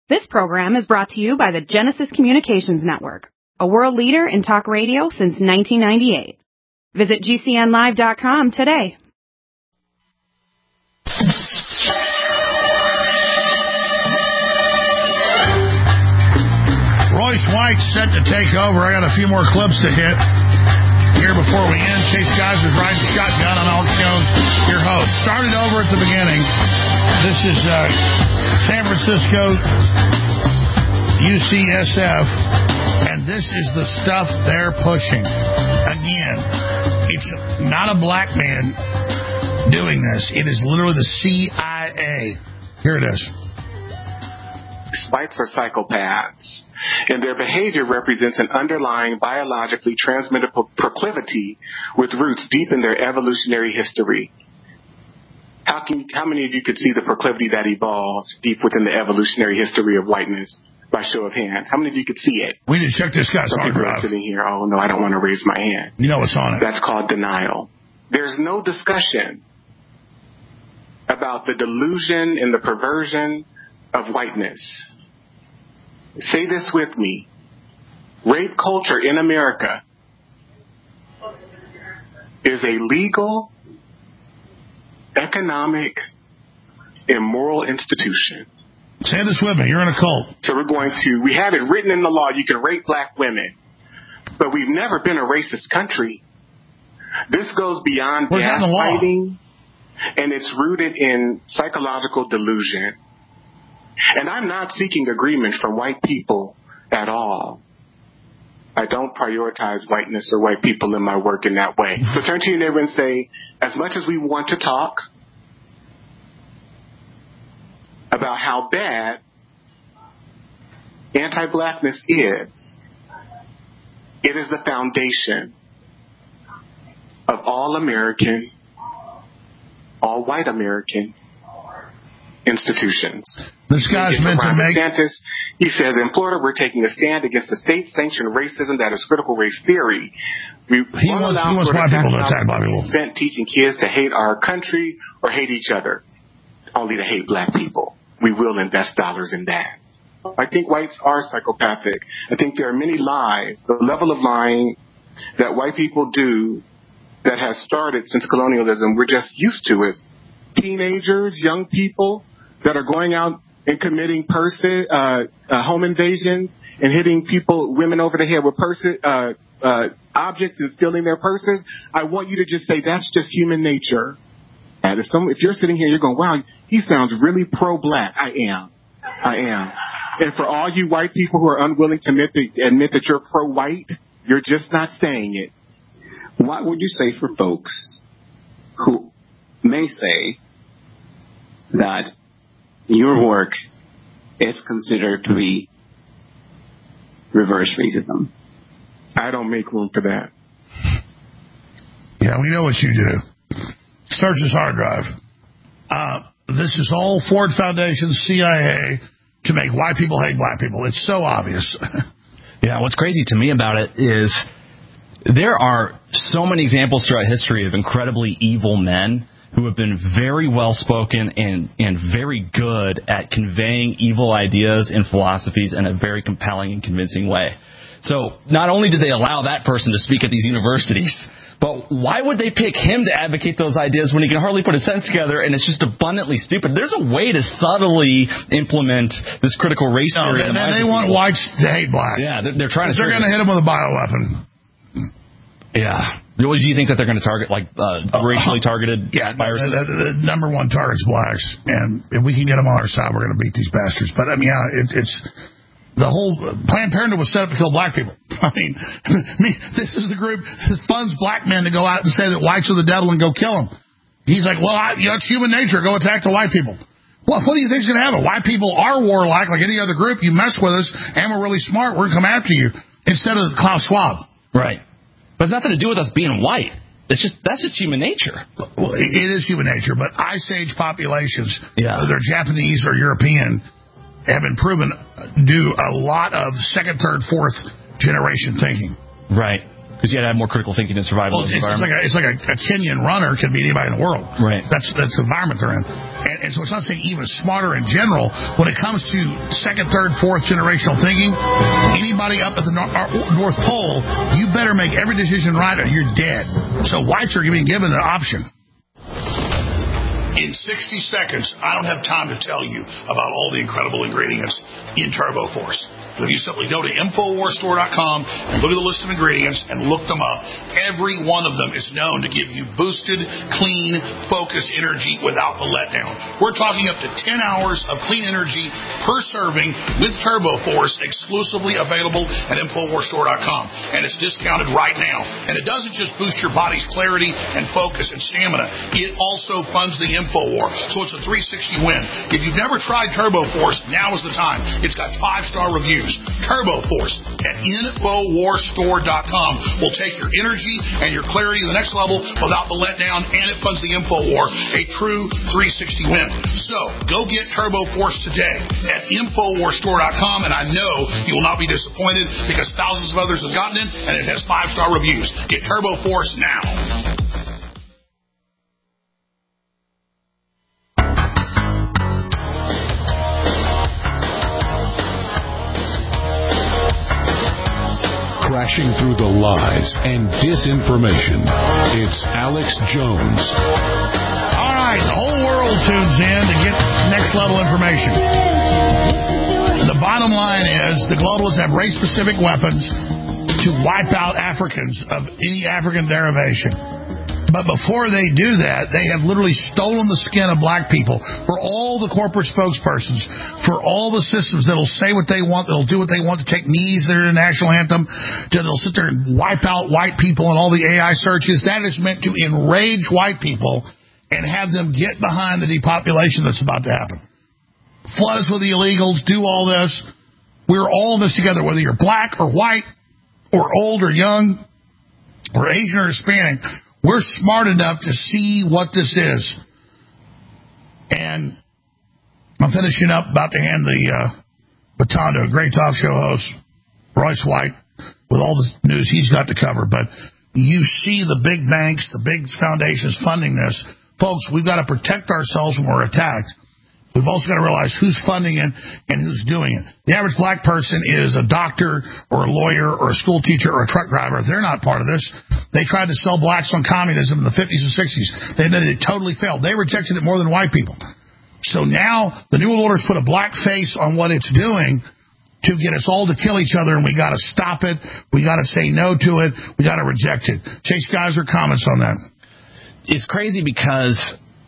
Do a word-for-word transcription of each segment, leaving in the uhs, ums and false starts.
This program is brought to you by the Genesis Communications Network, a world leader in talk radio since nineteen ninety-eight. Visit G C N live dot com today. Royce White set to take over. I got a few more clips to hit here before we end. Chase Geiser's riding shotgun on Alex Jones, your host. Started over at the beginning. This is uh, San Francisco U C S F, and this is the stuff they're pushing. Again, it's not a black man doing this. It is literally the C I A. Here it is. Whites are psychopaths, and their behavior represents an underlying biologically transmitted proclivity with roots deep in their evolutionary history. How can how many of you could see the proclivity that evolved deep within the evolutionary history of whiteness? By show of hands. How many of you could see it? We need to check this guy's hard drive. Sitting here, oh no, I don't want to raise my hand. You know what's on it. That's called denial. There's no discussion about the delusion and the perversion of whiteness. Say this with me. Rape culture in America is a legal, economic, and moral institution. Say this with me. You're in a cult. So we're going to, we have it written in the law, you can rape black women. But we've never been a racist country. This goes beyond gaslighting, and it's rooted in psychological delusion. And I'm not seeking agreement from white people at all. I don't prioritize whiteness or white people in my work in that way. So turn to your neighbor and say, as much as we want to talk about how bad anti-blackness is, it is the foundation of all American, all white American institutions. This guy's meant to make... DeSantis, he says, in Florida, we're taking a stand against the state-sanctioned racism that is critical race theory. We he wants, he wants white people to attack black people. Spent teaching kids to hate our country or hate each other, only to hate black people. We will invest dollars in that. I think whites are psychopathic. I think there are many lies, the level of lying that white people do that has started since colonialism, we're just used to it. Teenagers, young people that are going out and committing person, uh, uh, home invasions and hitting people, women over the head with person, uh, uh, objects and stealing their purses. I want you to just say that's just human nature. And if, some, if you're sitting here, you're going, wow, he sounds really pro-black. I am. I am. And for all you white people who are unwilling to admit that, admit that you're pro-white, you're just not saying it. What would you say for folks who may say that your work is considered to be reverse racism? I don't make room for that. Yeah, we know what you do. Search his hard drive. Uh, this is all Ford Foundation, C I A, to make white people hate black people. It's so obvious. Yeah, what's crazy to me about it is there are so many examples throughout history of incredibly evil men who have been very well-spoken and, and very good at conveying evil ideas and philosophies in a very compelling and convincing way. So not only did they allow that person to speak at these universities, but why would they pick him to advocate those ideas when he can hardly put a sentence together and it's just abundantly stupid? There's a way to subtly implement this critical race no, theory. They, they, they want whites to hate blacks. Yeah, they're, they're trying to... They're going to hit them with a bioweapon. Yeah. Do you think that they're going to target, like, uh, racially targeted yeah, viruses? The, the, the number one target's blacks, and if we can get them on our side, we're going to beat these bastards. But, I mean, yeah, it, it's... The whole Planned Parenthood was set up to kill black people. I mean, me, this is the group that funds black men to go out and say that whites are the devil and go kill them. He's like, well, I, you know, it's human nature. Go attack the white people. Well, what do you think's going to happen? White people are warlike like any other group. You mess with us, and we're really smart. We're going to come after you instead of Klaus Schwab. Right. But it's nothing to do with us being white. It's just that's just human nature. Well, it is human nature, but Ice Age populations, yeah. whether they're Japanese or European, have been proven do a lot of second, third, fourth generation thinking. Right. Because you had to have more critical thinking and survival well, in the it's, environment. It's like, a, it's like a, a Kenyan runner can be anybody in the world. Right. That's that's the environment they're in. And, and so it's not saying even smarter in general. When it comes to second, third, fourth generational thinking, anybody up at the nor- North Pole, you better make every decision right or you're dead. So whites are being given an option. In sixty seconds, I don't have time to tell you about all the incredible ingredients in Turbo Force. But if you simply go to Infowars Store dot com and look at the list of ingredients and look them up, every one of them is known to give you boosted, clean, focused energy without the letdown. We're talking up to ten hours of clean energy per serving with Turbo Force, exclusively available at Infowars Store dot com. And it's discounted right now. And it doesn't just boost your body's clarity and focus and stamina. It also funds the Infowar. So it's a three sixty win. If you've never tried Turbo Force, now is the time. It's got five-star reviews. Turbo Force at Infowars Store dot com will take your energy and your clarity to the next level without the letdown, and it funds the Infowar, a true three sixty win. So go get Turbo Force today at Infowars Store dot com, and I know you will not be disappointed because thousands of others have gotten it, and it has five-star reviews. Get Turbo Force now. Crashing through the lies and disinformation. It's Alex Jones. All right, the whole world tunes in to get next level information. The bottom line is the globalists have race-specific weapons to wipe out Africans of any African derivation. But before they do that, they have literally stolen the skin of black people for all the corporate spokespersons, for all the systems that'll say what they want, that'll do what they want, to take knees, their national anthem, that'll sit there and wipe out white people and all the A I searches. That is meant to enrage white people and have them get behind the depopulation that's about to happen. Flood us with the illegals, do all this. We're all in this together, whether you're black or white or old or young or Asian or Hispanic. We're smart enough to see what this is. And I'm finishing up, about to hand the uh, baton to a great talk show host, Royce White, with all the news he's got to cover. But you see the big banks, the big foundations funding this. Folks, we've got to protect ourselves when we're attacked. We've also got to realize who's funding it and who's doing it. The average black person is a doctor or a lawyer or a school teacher or a truck driver. They're not part of this. They tried to sell blacks on communism in the fifties and sixties. They admitted it totally failed. They rejected it more than white people. So now the New World Order's put a black face on what it's doing to get us all to kill each other, and we got to stop it. We got to say no to it. We got to reject it. Chase Geiser, comments on that? It's crazy because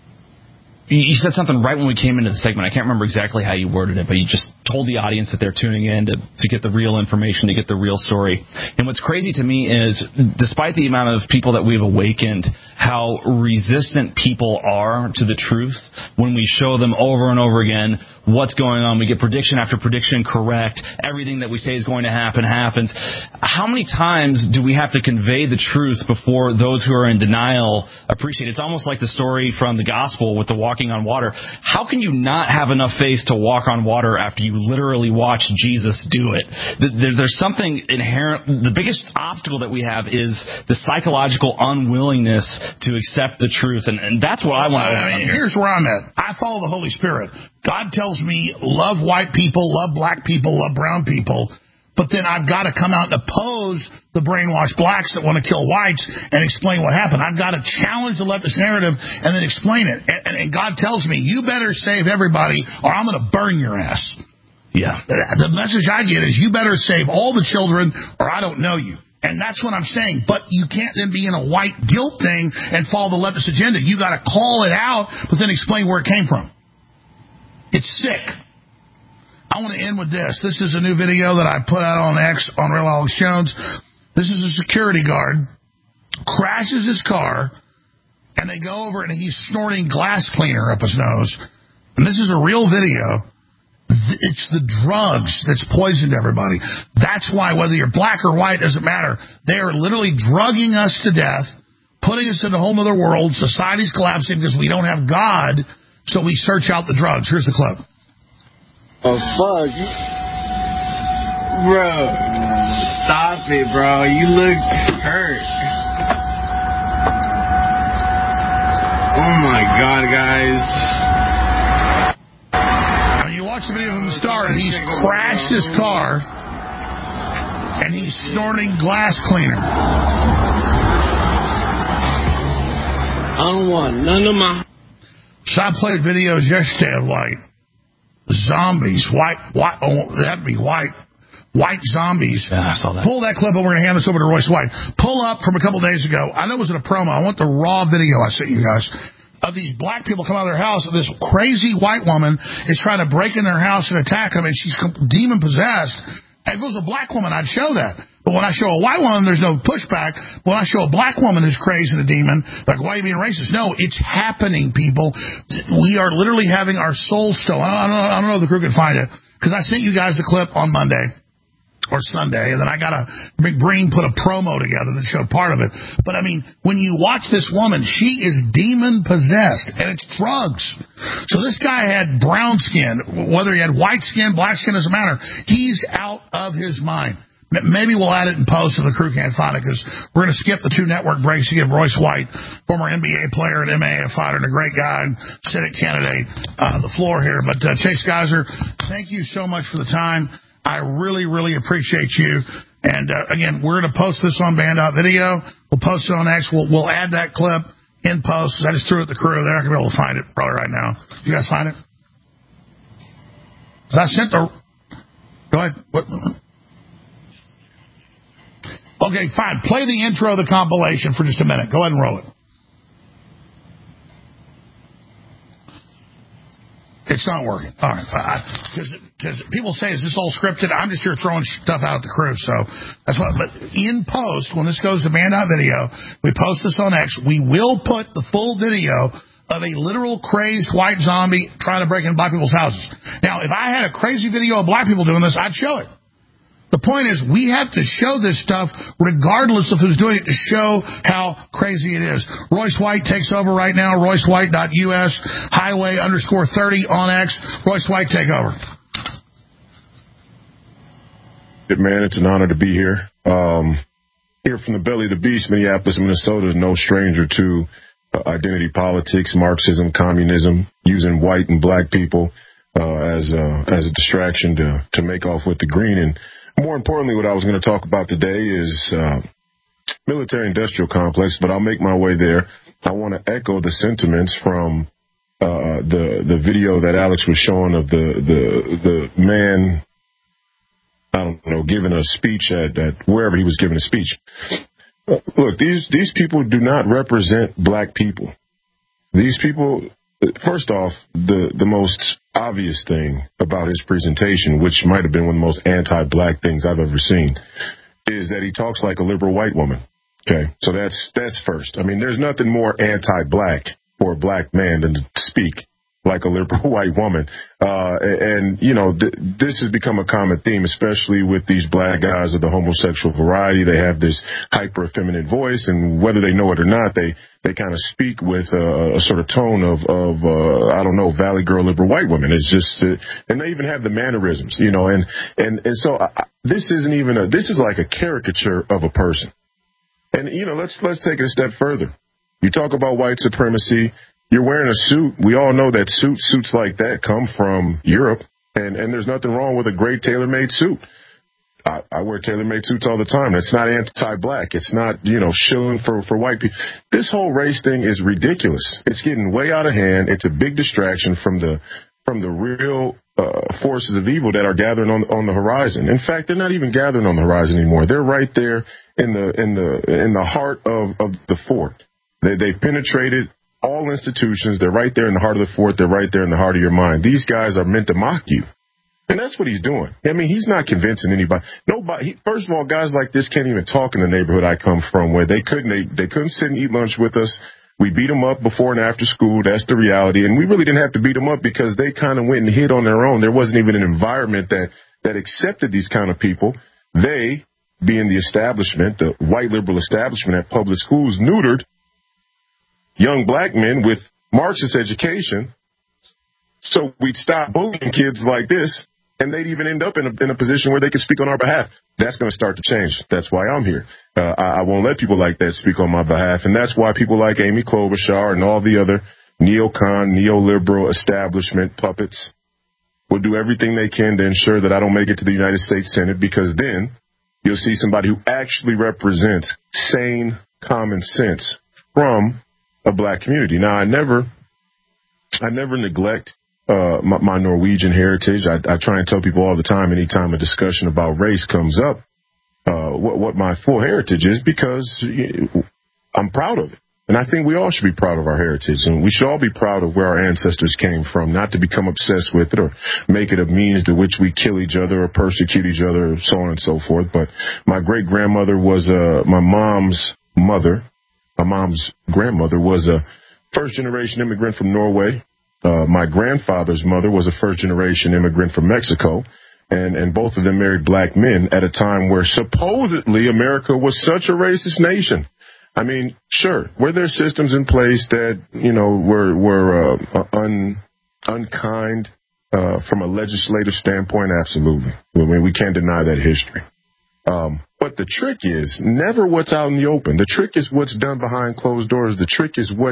you said something right when we came into the segment. I can't remember exactly how you worded it, but you just told the audience that they're tuning in to, to get the real information, to get the real story. And what's crazy to me is, despite the amount of people that we've awakened, how resistant people are to the truth when we show them over and over again what's going on. We get prediction after prediction correct. Everything that we say is going to happen happens. How many times do we have to convey the truth before those who are in denial appreciate it? It's almost like the story from the gospel with the walking on water. How can you not have enough faith to walk on water after you literally watch Jesus do it? There's something inherent. The biggest obstacle that we have is the psychological unwillingness to accept the truth, and, and that's what I want to I mean, here's where I'm at. I follow the Holy Spirit. God tells me, love white people, love black people, love brown people, but then I've got to come out and oppose the brainwashed blacks that want to kill whites and explain what happened. I've got to challenge the leftist narrative and then explain it. And, and, and God tells me, you better save everybody or I'm going to burn your ass. Yeah. The message I get is, you better save all the children or I don't know you. And that's what I'm saying. But you can't then be in a white guilt thing and follow the leftist agenda. You got to call it out, but then explain where it came from. It's sick. I want to end with this. This is a new video that I put out on X, on Real Alex Jones. This is a security guard, crashes his car, and they go over and he's snorting glass cleaner up his nose. And this is a real video. It's the drugs that's poisoned everybody. That's why, whether you're black or white, doesn't matter. They are literally drugging us to death, putting us in a whole other world. Society's collapsing because we don't have God, so we search out the drugs. Here's the clip. Oh, fuck. Bro. Stop it, bro. You look hurt. Oh, my God, guys. When you watch the video from the start, he's crashed his car, and he's snorting glass cleaner. I don't want none of my... So I played videos yesterday of, like, zombies. White, white, oh, that'd be white. White zombies. Yeah, I saw that. Pull that clip over. We're going to hand this over to Royce White. Pull up from a couple days ago. I know it was in a promo. I want the raw video I sent you guys of these black people come out of their house, and this crazy white woman is trying to break in their house and attack them, and she's demon-possessed. If it was a black woman, I'd show that. But when I show a white woman, there's no pushback. When I show a black woman who's crazy and a demon, like, why are you being racist? No, it's happening, people. We are literally having our souls stolen. I don't know, I don't know if the crew can find it, because I sent you guys the clip on Monday or Sunday, and then I got a McBreen put a promo together that showed part of it. But I mean, when you watch this woman, she is demon possessed, and it's drugs. So this guy had brown skin, whether he had white skin, black skin, doesn't matter. He's out of his mind. Maybe we'll add it in post if the crew can't find it, because we're going to skip the two network breaks to give Royce White, former N B A player and M M A fighter and a great guy, Senate candidate, uh, the floor here. But uh, Chase Geiser, thank you so much for the time. I really, really appreciate you. And, uh, again, we're going to post this on Band Out Video. We'll post it on X. We'll, we'll add that clip in post. I just threw it at the crew. They're not going to be able to find it probably right now. You guys find it? I sent the... Go ahead. What? Okay, fine. Play the intro of the compilation for just a minute. Go ahead and roll it. It's not working. All right. Because people say, is this all scripted? I'm just here throwing stuff out at the crew. So that's what. But in post, when this goes to Band Out Video, we post this on X. We will put the full video of a literal crazed white zombie trying to break into black people's houses. Now, if I had a crazy video of black people doing this, I'd show it. The point is, we have to show this stuff regardless of who's doing it to show how crazy it is. Royce White takes over right now. Royce White dot U S, highway underscore thirty on X. Royce White, take over. Man, it's an honor to be here. Um, here from the belly of the beast, Minneapolis, Minnesota, no stranger to uh, identity politics, Marxism, communism, using white and black people uh, as, uh, as a distraction to, to make off with the green. And more importantly, what I was going to talk about today is uh, military-industrial complex, but I'll make my way there. I want to echo the sentiments from uh, the the video that Alex was showing of the the the man, I don't know, giving a speech at, at wherever he was giving a speech. Look, these these people do not represent black people. These people. First off, the, the most obvious thing about his presentation, which might have been one of the most anti-black things I've ever seen, is that he talks like a liberal white woman. Okay, so that's that's first. I mean, there's nothing more anti-black for a black man than to speak like a liberal white woman. Uh, and, you know, th- this has become a common theme, especially with these black guys of the homosexual variety. They have this hyper effeminate voice, and whether they know it or not, they, they kind of speak with a, a sort of tone of, of uh, I don't know, Valley Girl liberal white women. It's just, uh, and they even have the mannerisms, you know, and, and, and so I, this isn't even a, this is like a caricature of a person. And, you know, let's, let's take it a step further. You talk about white supremacy. You're wearing a suit. We all know that suits, suits like that come from Europe, and, and there's nothing wrong with a great tailor-made suit. I, I wear tailor-made suits all the time. It's not anti-black. It's not, you know, shilling for, for white people. This whole race thing is ridiculous. It's getting way out of hand. It's a big distraction from the from the real uh, forces of evil that are gathering on on the horizon. In fact, they're not even gathering on the horizon anymore. They're right there in the in the in the heart of, of the fort. They they've penetrated all institutions. They're right there in the heart of the fort. They're right there in the heart of your mind. These guys are meant to mock you. And that's what he's doing. I mean, he's not convincing anybody. Nobody. He, first of all, guys like this can't even talk in the neighborhood I come from, where they couldn't they, they couldn't sit and eat lunch with us. We beat them up before and after school. That's the reality. And we really didn't have to beat them up because they kind of went and hid on their own. There wasn't even an environment that, that accepted these kind of people. They, being the establishment, the white liberal establishment at public schools, neutered young black men with Marxist education, so we'd stop bullying kids like this and they'd even end up in a, in a position where they could speak on our behalf. That's going to start to change. That's why I'm here. Uh, I, I won't let people like that speak on my behalf, and that's why people like Amy Klobuchar and all the other neocon, neoliberal establishment puppets will do everything they can to ensure that I don't make it to the United States Senate, because then you'll see somebody who actually represents sane common sense from a black community. Now, I never, I never neglect uh, my, my Norwegian heritage. I, I try and tell people all the time, anytime a discussion about race comes up, uh, what, what my full heritage is, because I'm proud of it. And I think we all should be proud of our heritage, and we should all be proud of where our ancestors came from, not to become obsessed with it or make it a means to which we kill each other or persecute each other, so on and so forth. But my great-grandmother was uh, my mom's mother. My mom's grandmother was a first-generation immigrant from Norway. Uh, my grandfather's mother was a first-generation immigrant from Mexico. And, and both of them married black men at a time where supposedly America was such a racist nation. I mean, sure, were there systems in place that, you know, were were uh, un, unkind uh, from a legislative standpoint? Absolutely. I mean, we can't deny that history. Um, but the trick is never what's out in the open. The trick is what's done behind closed doors. The trick is what...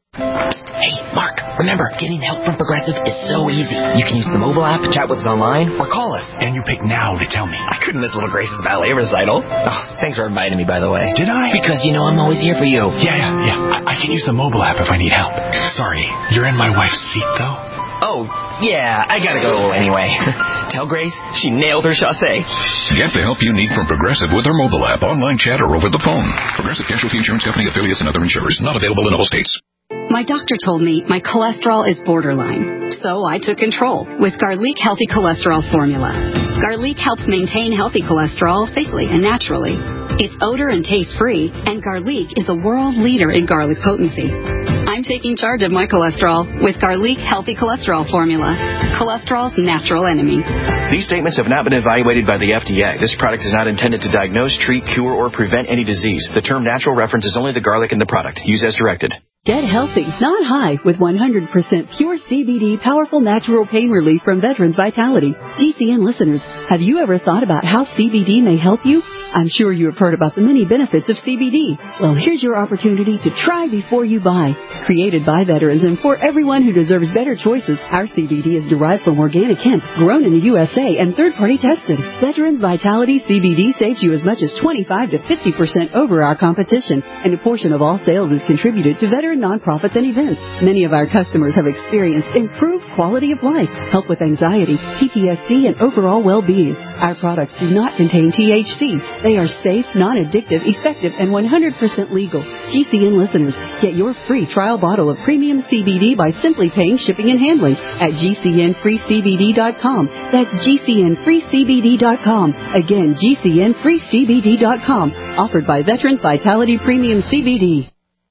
Hey, Mark, remember, getting help from Progressive is so easy. You can use the mobile app, chat with us online, or call us. And you pick now to tell me. I couldn't miss Little Grace's ballet recital. Oh, thanks for reminding me, by the way. Did I? Because you know I'm always here for you. Yeah, yeah, yeah. I, I can use the mobile app if I need help. Sorry, you're in my wife's seat, though? Oh, yeah, I gotta go anyway. Tell Grace she nailed her chassé. Get the help you need from Progressive with our mobile app, online chat, or over the phone. Progressive Casualty Insurance Company, affiliates, and other insurers. Not available in all states. My doctor told me my cholesterol is borderline, so I took control with Garlic Healthy Cholesterol Formula. Garlic helps maintain healthy cholesterol safely and naturally. It's odor and taste-free, and Garlic is a world leader in garlic potency. I'm taking charge of my cholesterol with Garlic Healthy Cholesterol Formula, cholesterol's natural enemy. These statements have not been evaluated by the F D A. This product is not intended to diagnose, treat, cure, or prevent any disease. The term natural references only the garlic in the product. Use as directed. Get healthy, not high, with one hundred percent pure C B D powerful natural pain relief from Veterans Vitality. G C N listeners, have you ever thought about how C B D may help you? I'm sure you have heard about the many benefits of C B D. Well, here's your opportunity to try before you buy. Created by veterans and for everyone who deserves better choices, our C B D is derived from organic hemp, grown in the U S A, and third-party tested. Veterans Vitality C B D saves you as much as twenty-five to fifty percent over our competition, and a portion of all sales is contributed to veteran nonprofits and events. Many of our customers have experienced improved quality of life, help with anxiety, P T S D, and overall well-being. Our products do not contain T H C. They are safe, non-addictive, effective, and one hundred percent legal. G C N listeners, get your free trial bottle of premium C B D by simply paying shipping and handling at G C N free C B D dot com. That's G C N free C B D dot com. Again, G C N free C B D dot com. Offered by Veterans Vitality Premium C B D.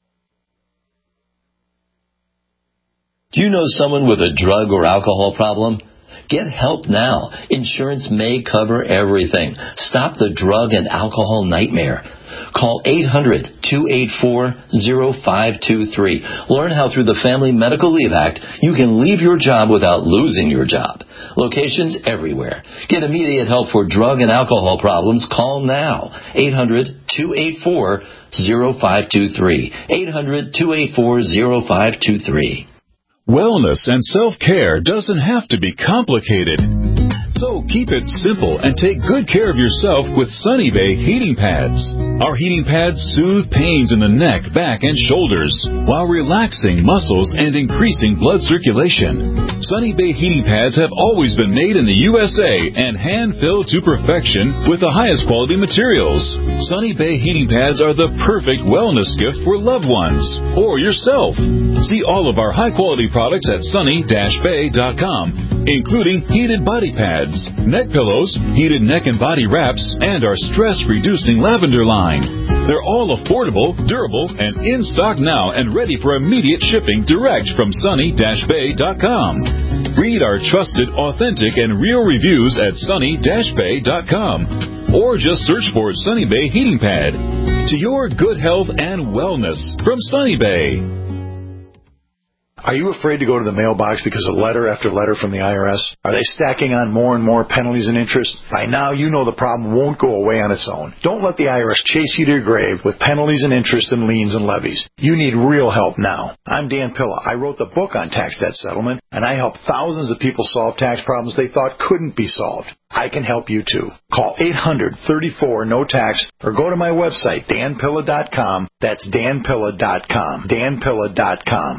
Do you know someone with a drug or alcohol problem? Get help now. Insurance may cover everything. Stop the drug and alcohol nightmare. Call eight hundred, two eight four, zero five two three. Learn how through the Family Medical Leave Act you can leave your job without losing your job. Locations everywhere. Get immediate help for drug and alcohol problems. Call now. eight hundred, two eight four, zero five two three. eight hundred, two eight four, zero five two three. Wellness and self-care doesn't have to be complicated. So keep it simple and take good care of yourself with Sunny Bay heating pads. Our heating pads soothe pains in the neck, back, and shoulders while relaxing muscles and increasing blood circulation. Sunny Bay heating pads have always been made in the U S A and hand-filled to perfection with the highest quality materials. Sunny Bay heating pads are the perfect wellness gift for loved ones or yourself. See all of our high-quality products at sunny dash bay dot com, including heated body pads, neck pillows, heated neck and body wraps, and our stress-reducing lavender line. They're all affordable, durable, and in stock now and ready for immediate shipping direct from sunny dash bay dot com. Read our trusted, authentic, and real reviews at sunny dash bay dot com. Or just search for Sunny Bay Heating Pad. To your good health and wellness from Sunny Bay. Are you afraid to go to the mailbox because of letter after letter from the I R S? Are they stacking on more and more penalties and interest? By now, you know the problem won't go away on its own. Don't let the I R S chase you to your grave with penalties and interest and liens and levies. You need real help now. I'm Dan Pilla. I wrote the book on tax debt settlement, and I help thousands of people solve tax problems they thought couldn't be solved. I can help you too. Call eight hundred, thirty-four, no tax or go to my website, dan pilla dot com. That's dan pilla dot com. dan pilla dot com.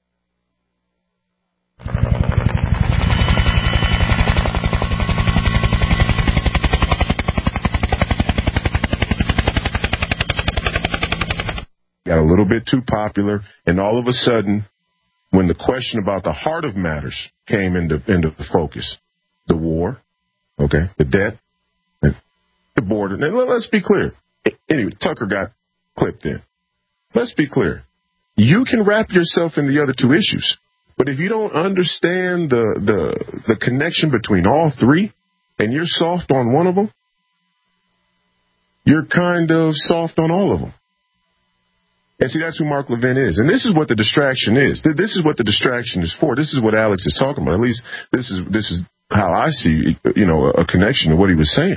Got a little bit too popular, and all of a sudden, when the question about the heart of matters came into into focus, the war, okay, the debt, and the border. Now, let's be clear. Anyway, Tucker got clipped in. Let's be clear. You can wrap yourself in the other two issues, but if you don't understand the the the connection between all three, and you're soft on one of them, you're kind of soft on all of them. And see, that's who Mark Levin is. And this is what the distraction is. This is what the distraction is for. This is what Alex is talking about. At least this is this is how I see, you know, a connection to what he was saying.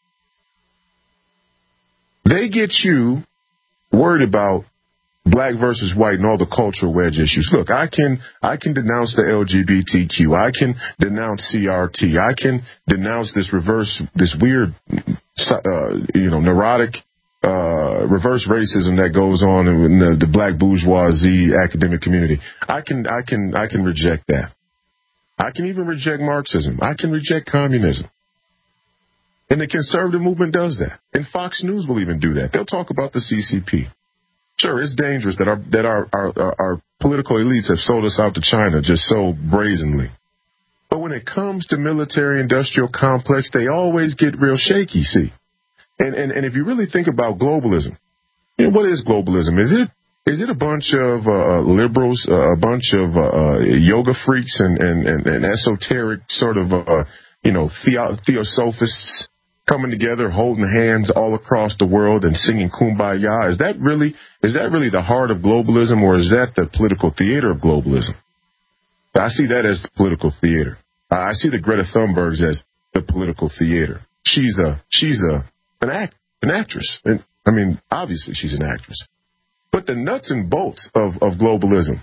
They get you worried about black versus white and all the cultural wedge issues. Look, I can I can denounce the L G B T Q. I can denounce C R T. I can denounce this reverse, this weird, uh, you know, neurotic Uh, reverse racism that goes on in the, the black bourgeoisie academic community. I can, I can, I can reject that. I can even reject Marxism. I can reject communism. And the conservative movement does that. And Fox News will even do that. They'll talk about the C C P. Sure, it's dangerous that our, that our, our, our political elites have sold us out to China just so brazenly. But when it comes to military industrial complex, they always get real shaky, see. And, and, and if you really think about globalism, you know, what is globalism? Is it is it a bunch of uh, liberals, uh, a bunch of uh, yoga freaks and, and, and, and esoteric sort of, uh, you know, theo- theosophists coming together, holding hands all across the world and singing Kumbaya? Is that really is that really the heart of globalism, or is that the political theater of globalism? I see that as the political theater. I see the Greta Thunbergs as the political theater. She's a she's a An act, an actress. And, I mean, obviously she's an actress. But the nuts and bolts of, of globalism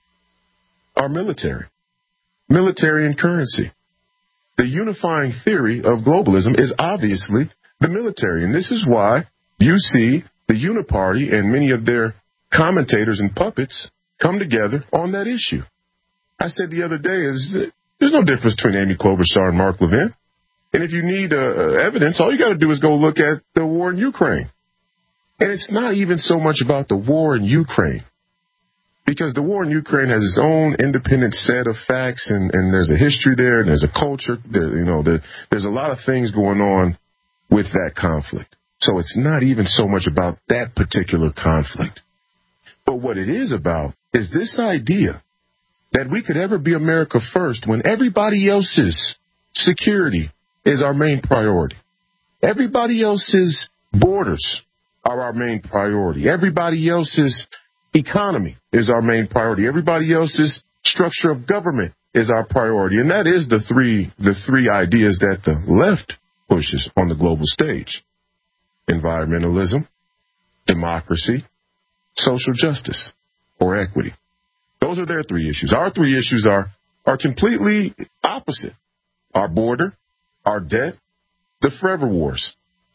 are military. Military and currency. The unifying theory of globalism is obviously the military. And this is why you see the Uniparty and many of their commentators and puppets come together on that issue. I said the other day, is there's no difference between Amy Klobuchar and Mark Levin. And if you need uh, evidence, all you got to do is go look at the war in Ukraine. And it's not even so much about the war in Ukraine, because the war in Ukraine has its own independent set of facts, and, and there's a history there, and there's a culture. There, you know, there, there's a lot of things going on with that conflict. So it's not even so much about that particular conflict. But what it is about is this idea that we could ever be America first when everybody else's security is our main priority. Everybody else's borders are our main priority. Everybody else's economy is our main priority. Everybody else's structure of government is our priority. And that is the three, the three ideas that the left pushes on the global stage: environmentalism, democracy, social justice, or equity. Those are their three issues. Our three issues are, are completely opposite. Our border, our debt, the forever wars.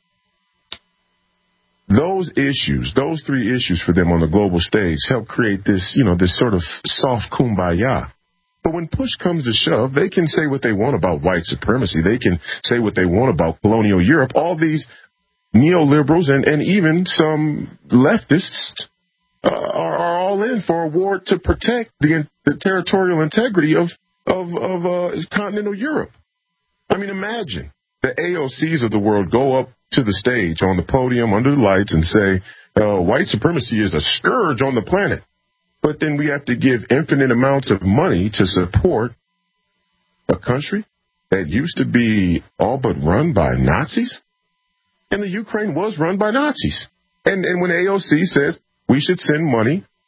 Those issues, those three issues for them on the global stage help create this, you know, this sort of soft kumbaya. But when push comes to shove, they can say what they want about white supremacy. They can say what they want about colonial Europe. All these neoliberals and, and even some leftists uh, are, are all in for a war to protect the, the territorial integrity of, of, of uh, continental Europe. I mean, imagine the A O Cs of the world go up to the stage on the podium under the lights and say, uh, white supremacy is a scourge on the planet. But then we have to give infinite amounts of money to support a country that used to be all but run by Nazis. And the Ukraine was run by Nazis. And, and when A O C says we should send money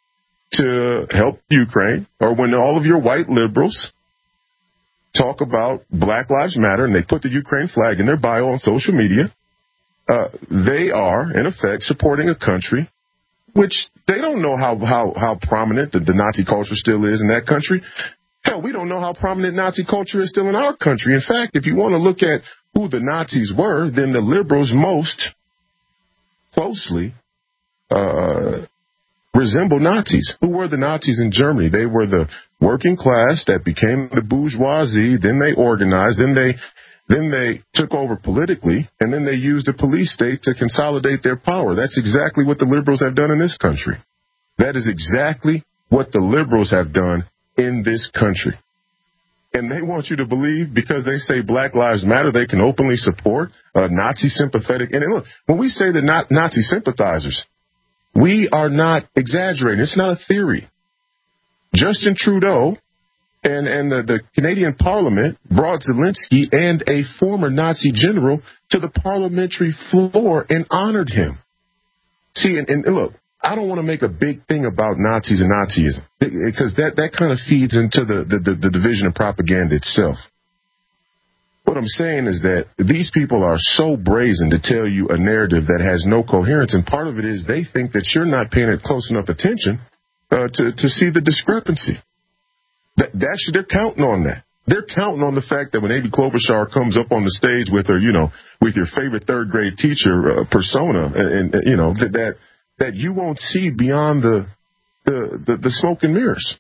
to help Ukraine, or when all of your white liberals talk about Black Lives Matter and they put the Ukraine flag in their bio on social media, uh, they are, in effect, supporting a country which they don't know how, how, how prominent the, the Nazi culture still is in that country. Hell, we don't know how prominent Nazi culture is still in our country. In fact, if you want to look at who the Nazis were, then the liberals most closely uh, resemble Nazis. Who were the Nazis in Germany? They were the working class that became the bourgeoisie. Then they organized. Then they then they took over politically, and then they used the police state to consolidate their power. That's exactly what the liberals have done in this country. That is exactly what the liberals have done in this country. And they want you to believe because they say Black Lives Matter, they can openly support uh, Nazi sympathetic. And look, when we say the not Nazi sympathizers, we are not exaggerating. It's not a theory. Justin Trudeau and, and the, the Canadian Parliament brought Zelensky and a former Nazi general to the parliamentary floor and honored him. See, and, and look, I don't want to make a big thing about Nazis and Nazism because that, that kind of feeds into the, the, the, the division of propaganda itself. What I'm saying is that these people are so brazen to tell you a narrative that has no coherence, and part of it is they think that you're not paying it close enough attention uh, to, to see the discrepancy. That, that should, they're counting on that. They're counting on the fact that when Amy Klobuchar comes up on the stage with her, you know, with your favorite third grade teacher uh, persona, and, and you know that, that that you won't see beyond the, the the the smoke and mirrors.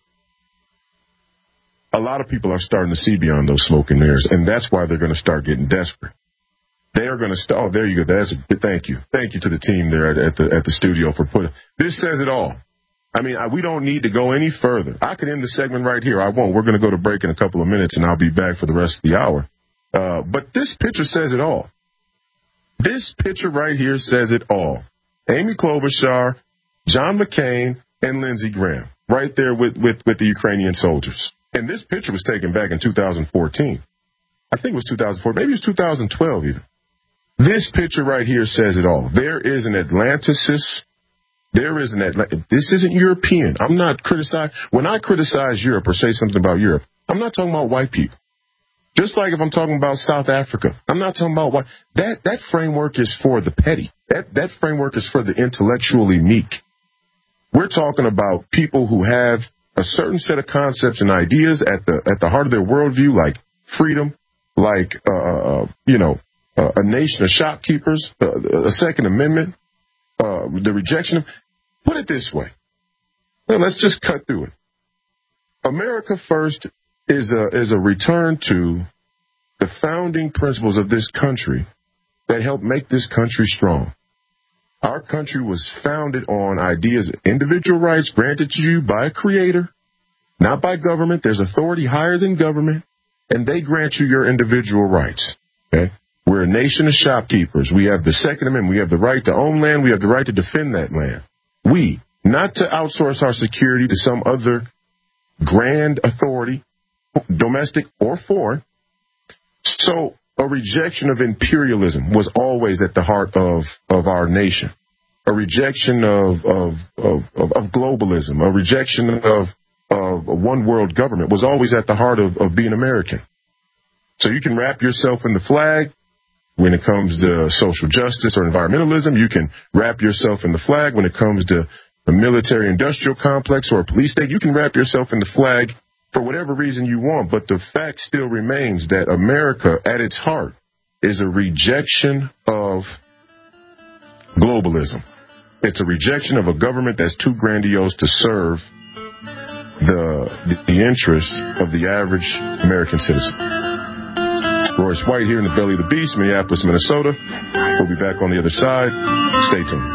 A lot of people are starting to see beyond those smoke and mirrors, and that's why they're going to start getting desperate. They are going to start. Oh, there you go. That's a, thank you, thank you to the team there at, at the at the studio for putting. This says it all. I mean, I, we don't need to go any further. I could end the segment right here. I won't. We're going to go to break in a couple of minutes, and I'll be back for the rest of the hour. Uh, but this picture says it all. This picture right here says it all. Amy Klobuchar, John McCain, and Lindsey Graham, right there with, with, with the Ukrainian soldiers. And this picture was taken back in two thousand fourteen. I think it was two thousand four, maybe it was two thousand twelve even. This picture right here says it all. There is an Atlanticist. There is an Atlantic. This isn't European. I'm not criticizing. When I criticize Europe or say something about Europe, I'm not talking about white people. Just like if I'm talking about South Africa, I'm not talking about what that, that framework is for the petty. That, that framework is for the intellectually meek. We're talking about people who have a certain set of concepts and ideas at the, at the heart of their worldview, like freedom, like, uh, you know, uh, a nation of shopkeepers, uh, a Second Amendment, uh, the rejection of, put it this way. Well, let's just cut through it. America First is a is a return to the founding principles of this country that helped make this country strong. Our country was founded on ideas of individual rights granted to you by a creator, not by government. There's authority higher than government, and they grant you your individual rights. Okay? We're a nation of shopkeepers. We have the Second Amendment. We have the right to own land. We have the right to defend that land. We, not to outsource our security to some other grand authority, domestic or foreign. So a rejection of imperialism was always at the heart of, of our nation. A rejection of, of, of, of globalism, a rejection of, of a one world government was always at the heart of, of being American. So you can wrap yourself in the flag when it comes to social justice or environmentalism. You can wrap yourself in the flag when it comes to a military industrial complex or a police state. You can wrap yourself in the flag for whatever reason you want, but the fact still remains that America, at its heart, is a rejection of globalism. It's a rejection of a government that's too grandiose to serve the, the, the interests of the average American citizen. Royce White here in the belly of the beast, Minneapolis, Minnesota. We'll be back on the other side. Stay tuned.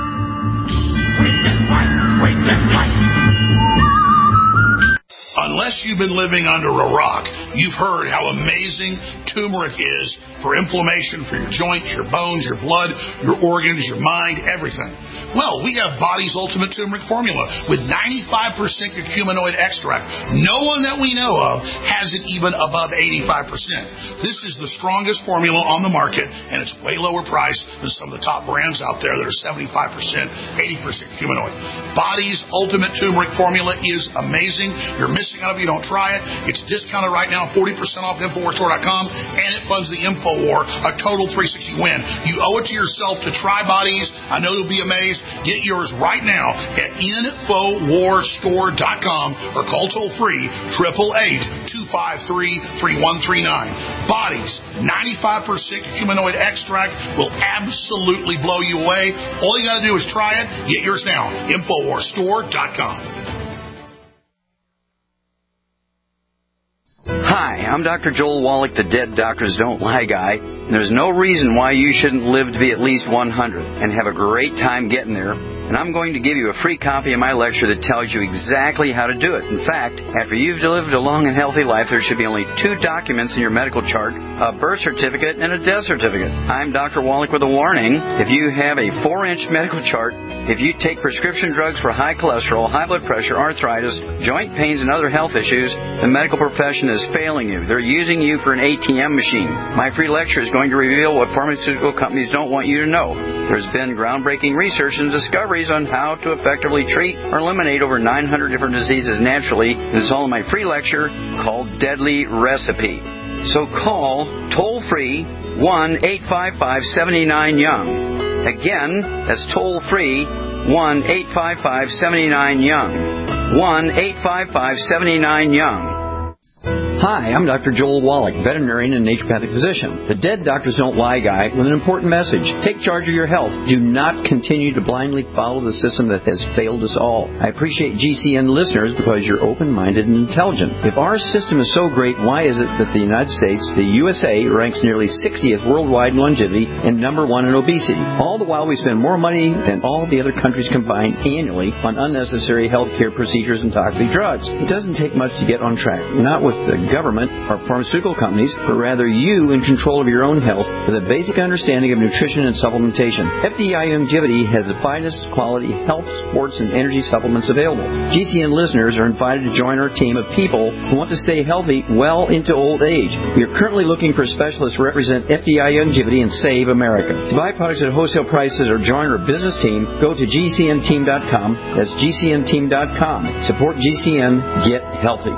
Unless you've been living under a rock, you've heard how amazing turmeric is for inflammation, for your joints, your bones, your blood, your organs, your mind, everything. Well, we have Body's Ultimate Turmeric Formula with ninety-five percent curcuminoid extract. No one that we know of has it even above eighty-five percent. This is the strongest formula on the market, and it's way lower price than some of the top brands out there that are seventy-five percent, eighty percent curcuminoid. Body's Ultimate Turmeric Formula is amazing. You're missing out if you don't try it. It's discounted right now, forty percent off Infowars Store dot com, and it funds the InfoWar, a total three sixty win. You owe it to yourself to try Body's. I know you'll be amazed. Get yours right now at Infowars Store dot com or call toll free eight eight eight, two five three, three one three nine. Body's ninety-five percent curcuminoid extract will absolutely blow you away. All you got to do is try it. Get yours now. Infowars Store dot com. Hi, I'm Doctor Joel Wallach, the Dead Doctors Don't Lie guy. There's no reason why you shouldn't live to be at least one hundred and have a great time getting there. And I'm going to give you a free copy of my lecture that tells you exactly how to do it. In fact, after you've lived a long and healthy life, there should be only two documents in your medical chart, a birth certificate and a death certificate. I'm Doctor Wallach with a warning. If you have a four-inch medical chart, if you take prescription drugs for high cholesterol, high blood pressure, arthritis, joint pains, and other health issues, the medical profession is failing you. They're using you for an A T M machine. My free lecture is going to reveal what pharmaceutical companies don't want you to know. There's been groundbreaking research and discoveries on how to effectively treat or eliminate over nine hundred different diseases naturally. It's all in my free lecture called Deadly Recipe. So call toll-free one eight five five, seven nine, young. Again, that's toll-free one eight five five, seven nine, young. one eight five five, seven nine, young. Hi, I'm Doctor Joel Wallach, veterinarian and naturopathic physician, the Dead Doctors Don't Lie guy with an important message. Take charge of your health. Do not continue to blindly follow the system that has failed us all. I appreciate G C N listeners because you're open-minded and intelligent. If our system is so great, why is it that the United States, the U S A, ranks nearly sixtieth worldwide in longevity and number one in obesity? All the while we spend more money than all the other countries combined annually on unnecessary health care procedures and toxic drugs. It doesn't take much to get on track. Not with the government or pharmaceutical companies, but rather you in control of your own health with a basic understanding of nutrition and supplementation. F D I Longevity has the finest quality health, sports, and energy supplements available. G C N listeners are invited to join our team of people who want to stay healthy well into old age. We are currently looking for specialists to represent F D I Longevity and Save America. To buy products at wholesale prices or join our business team, go to G C N team dot com. That's G C N team dot com. Support G C N. Get healthy.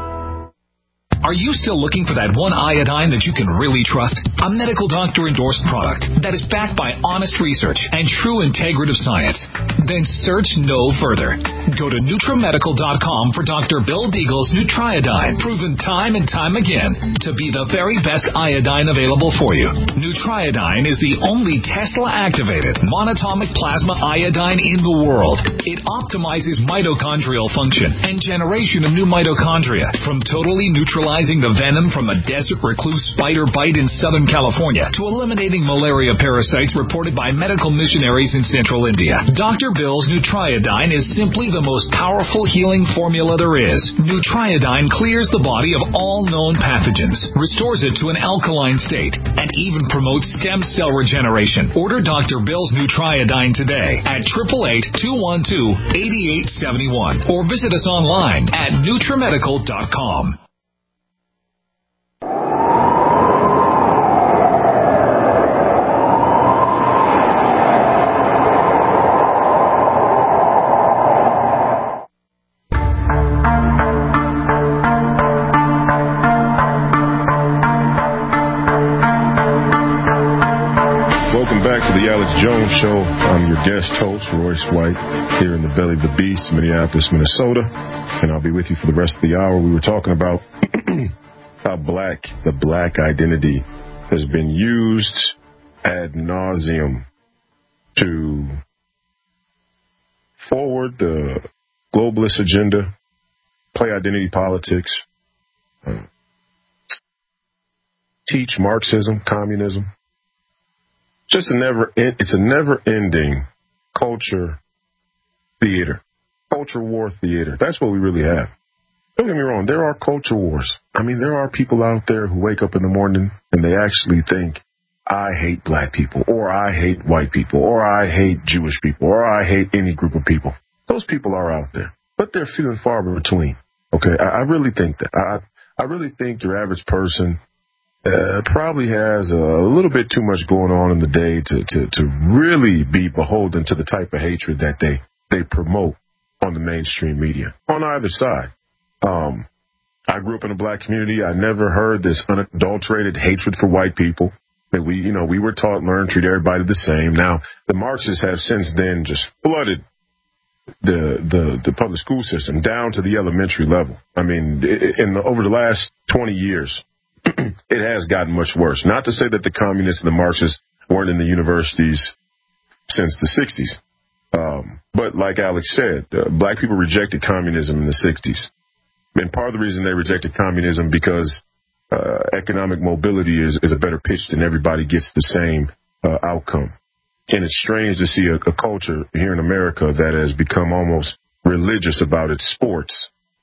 Are you still looking for that one iodine that you can really trust? A medical doctor-endorsed product that is backed by honest research and true integrative science? Then search no further. Go to NutriMedical dot com for Doctor Bill Deagle's Nutriodine, proven time and time again to be the very best iodine available for you. Nutriodine is the only Tesla-activated monatomic plasma iodine in the world. It optimizes mitochondrial function and generation of new mitochondria from totally neutralizing the venom from a desert recluse spider bite in Southern California to eliminating malaria parasites reported by medical missionaries in Central India. Doctor Bill's Nutriodine is simply the most powerful healing formula there is. Nutriodine clears the body of all known pathogens, restores it to an alkaline state, and even promotes stem cell regeneration. Order Doctor Bill's Nutriodine today at eight eight eight, two one two, eight eight seven one or visit us online at NutriMedical dot com. The Alex Jones Show. I'm your guest host, Royce White, here in the belly of the beast, Minneapolis, Minnesota, and I'll be with you for the rest of the hour. We were talking about how black, the black identity has been used ad nauseum to forward the globalist agenda, play identity politics, uh, teach Marxism, communism. Just a never, it's a never-ending culture theater, culture war theater. That's what we really have. Don't get me wrong, there are culture wars. I mean, there are people out there who wake up in the morning and they actually think, I hate black people, or I hate white people, or I hate Jewish people, or I hate any group of people. Those people are out there, but they're few and far between. Okay, I, I really think that. I, I really think your average person uh, probably has a little bit too much going on in the day to, to, to really be beholden to the type of hatred that they, they promote on the mainstream media, on either side. Um, I grew up in a black community. I never heard this unadulterated hatred for white people. That we, you know, we were taught, learn, treat everybody the same. Now, the Marxists have since then just flooded the the, the public school system down to the elementary level. I mean, in the, over the last twenty years, it has gotten much worse. Not to say that the communists and the Marxists weren't in the universities since the sixties. Um, but like Alex said, uh, black people rejected communism in the sixties. And part of the reason they rejected communism because Uh, economic mobility is, is a better pitch than everybody gets the same uh, outcome. And it's strange to see a, a culture here in America that has become almost religious about its sports,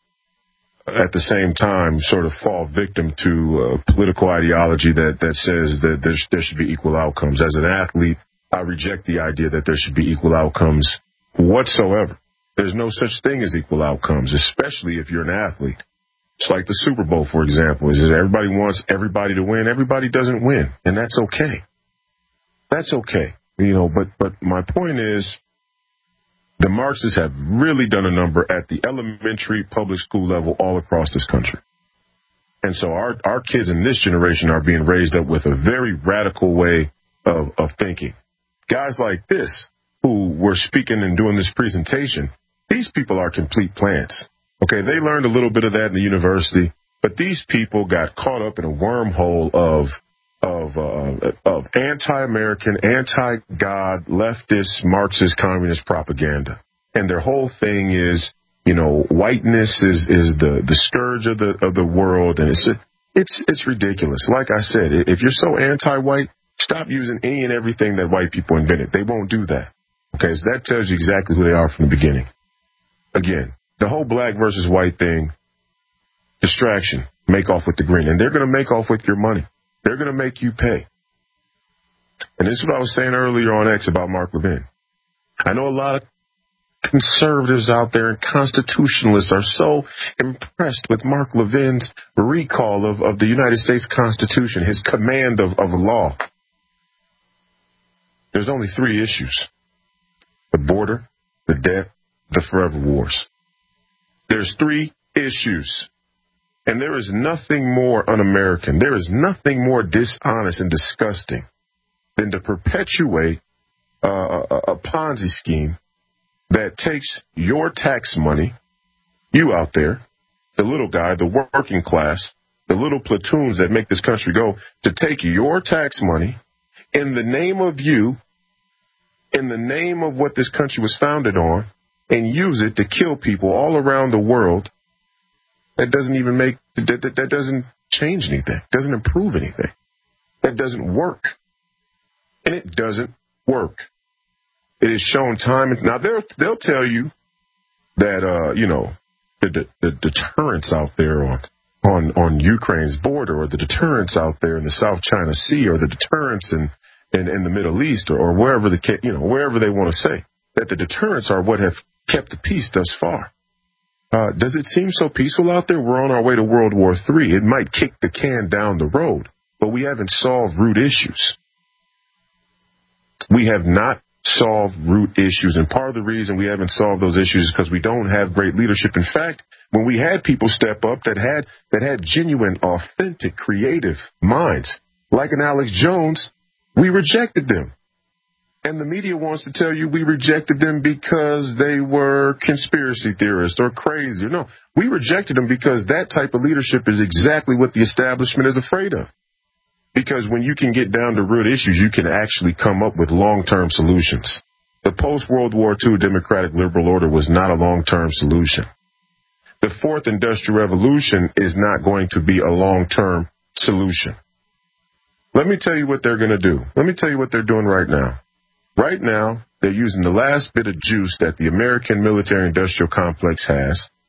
at the same time sort of fall victim to uh, political ideology that, that says that there, there should be equal outcomes. As an athlete, I reject the idea that there should be equal outcomes whatsoever. There's no such thing as equal outcomes, especially if you're an athlete. It's like the Super Bowl, for example, is that everybody wants everybody to win. Everybody doesn't win, and that's okay. That's okay. You know, but, but my point is the Marxists have really done a number at the elementary public school level all across this country. And so our, our kids in this generation are being raised up with a very radical way of, of thinking. Guys like this who were speaking and doing this presentation, these people are complete plants. Okay, they learned a little bit of that in the university, but these people got caught up in a wormhole of of uh, of anti-American, anti-God, leftist, Marxist, communist propaganda, and their whole thing is, you know, whiteness is is the the scourge of the of the world, and it's it's it's ridiculous. Like I said, if you're so anti-white, stop using any and everything that white people invented. They won't do that. Okay, so that tells you exactly who they are from the beginning. Again. The whole black versus white thing, distraction, make off with the green. And they're going to make off with your money. They're going to make you pay. And this is what I was saying earlier on X about Mark Levin. I know a lot of conservatives out there and constitutionalists are so impressed with Mark Levin's recall of, of the United States Constitution, his command of, of law. There's only three issues: the border, the debt, the forever wars. There's three issues, and there is nothing more un-American. There is nothing more dishonest and disgusting than to perpetuate uh, a, a Ponzi scheme that takes your tax money, you out there, the little guy, the working class, the little platoons that make this country go, to take your tax money in the name of you, in the name of what this country was founded on, and use it to kill people all around the world. That doesn't even make, that, that, that doesn't change anything, doesn't improve anything. That doesn't work. And it doesn't work. It is shown time and, now they'll, they'll tell you that, uh, you know, the, the, the deterrence out there on, on, on Ukraine's border, or the deterrence out there in the South China Sea, or the deterrence in, in, in the Middle East, or, or wherever the, you know, wherever they want to say, that the deterrents are what have kept the peace thus far. Uh, does it seem so peaceful out there? We're on our way to World War Three. It might kick the can down the road, but we haven't solved root issues. We have not solved root issues, and part of the reason we haven't solved those issues is because we don't have great leadership. In fact, when we had people step up that had that had genuine, authentic, creative minds, like an Alex Jones, we rejected them. And the media wants to tell you we rejected them because they were conspiracy theorists or crazy. No, we rejected them because that type of leadership is exactly what the establishment is afraid of. Because when you can get down to root issues, you can actually come up with long-term solutions. The post-World War Two democratic liberal order was not a long-term solution. The fourth industrial revolution is not going to be a long-term solution. Let me tell you what they're going to do. Let me tell you what they're doing right now. Right now, they're using the last bit of juice that the American military-industrial complex has,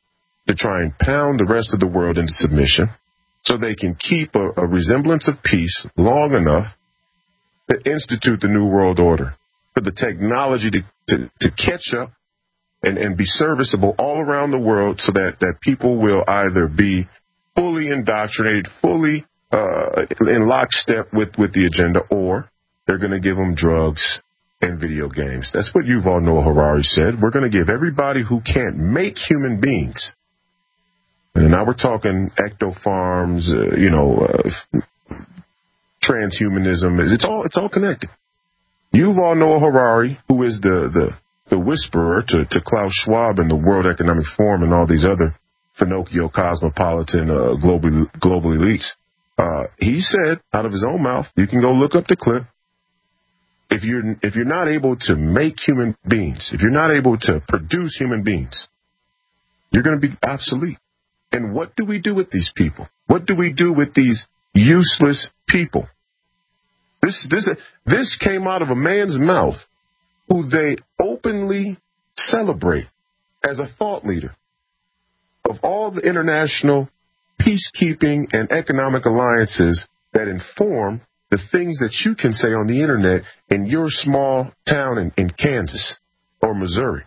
to try and pound the rest of the world into submission so they can keep a, a resemblance of peace long enough to institute the New World Order, for the technology to, to, to catch up and, and be serviceable all around the world so that, that people will either be fully indoctrinated, fully uh, in lockstep with, with the agenda, or they're going to give them drugs and video games. That's what Yuval Noah Harari said. We're going to give everybody who can't make human beings. And now we're talking ecto-farms, uh, you know, uh, transhumanism. It's all it's all connected. Yuval Noah Harari, who is the, the, the whisperer to, to Klaus Schwab and the World Economic Forum and all these other Finocchio cosmopolitan uh, global, global elites, uh, he said out of his own mouth, you can go look up the clip, if you're, if you're not able to make human beings, if you're not able to produce human beings, you're going to be obsolete. And what do we do with these people? What do we do with these useless people? This, this, this came out of a man's mouth who they openly celebrate as a thought leader of all the international peacekeeping and economic alliances that inform the things that you can say on the internet in your small town in, in Kansas or Missouri.